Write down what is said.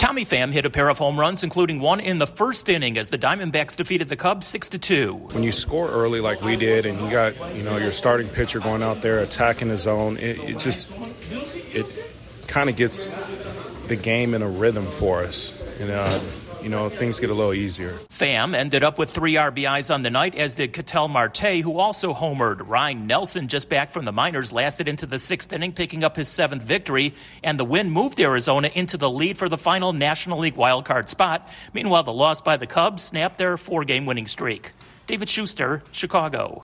Tommy Pham hit a pair of home runs, including one in the first inning as the Diamondbacks defeated the Cubs 6-2. When you score early like we did and you got, your starting pitcher going out there attacking the zone, it kind of gets the game in a rhythm for us. And, things get a little easier. Pham ended up with 3 RBIs on the night, as did Ketel Marte, who also homered. Ryan Nelson, just back from the minors, lasted into the 6th inning, picking up his 7th victory, and the win moved Arizona into the lead for the final National League wildcard spot. Meanwhile, the loss by the Cubs snapped their 4-game winning streak. David Schuster, Chicago.